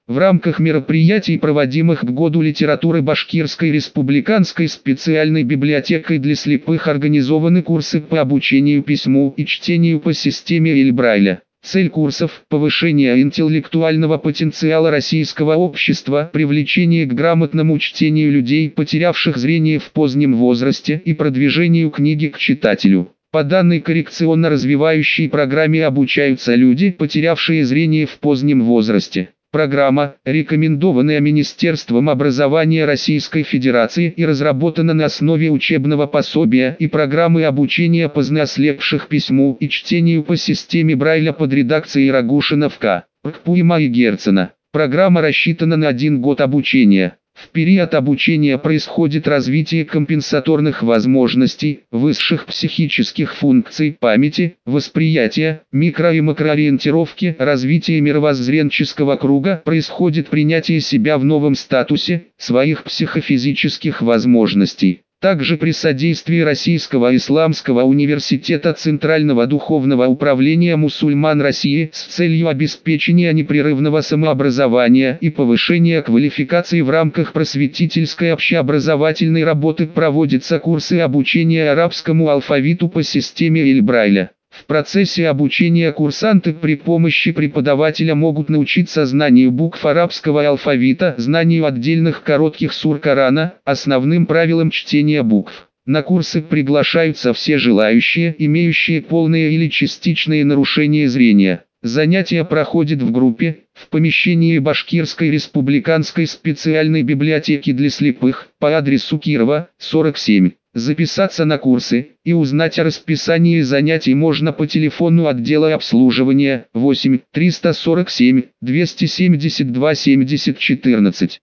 В рамках мероприятий, проводимых к Году литературы Башкирской республиканской специальной библиотекой для слепых, организованы курсы по обучению письму и чтению по системе Эль-Брайля. Цель курсов – повышение интеллектуального потенциала российского общества, привлечение к грамотному чтению людей, потерявших зрение в позднем возрасте, и продвижению книги к читателю. По данной коррекционно-развивающей программе обучаются люди, потерявшие зрение в позднем возрасте. Программа, рекомендованная Министерством образования Российской Федерации и разработана на основе учебного пособия и программы обучения поздноослепших письму и чтению по системе Брайля под редакцией Рагушина В.К., Пуйма и Герцена. Программа рассчитана на 1 год обучения. В период обучения происходит развитие компенсаторных возможностей, высших психических функций, памяти, восприятия, микро- и макроориентировки, развитие мировоззренческого круга, происходит принятие себя в новом статусе, своих психофизических возможностей. Также при содействии Российского исламского университета Центрального духовного управления мусульман России с целью обеспечения непрерывного самообразования и повышения квалификации в рамках просветительской общеобразовательной работы проводятся курсы обучения арабскому алфавиту по системе Эль-Брайля. В процессе обучения курсанты при помощи преподавателя могут научиться знанию букв арабского алфавита, знанию отдельных коротких сур Корана, основным правилам чтения букв. На курсы приглашаются все желающие, имеющие полное или частичное нарушение зрения. Занятия проходят в группе, в помещении Башкирской республиканской специальной библиотеки для слепых, по адресу Кирова, 47. Записаться на курсы и узнать о расписании занятий можно по телефону отдела обслуживания 8 347 272 70 14.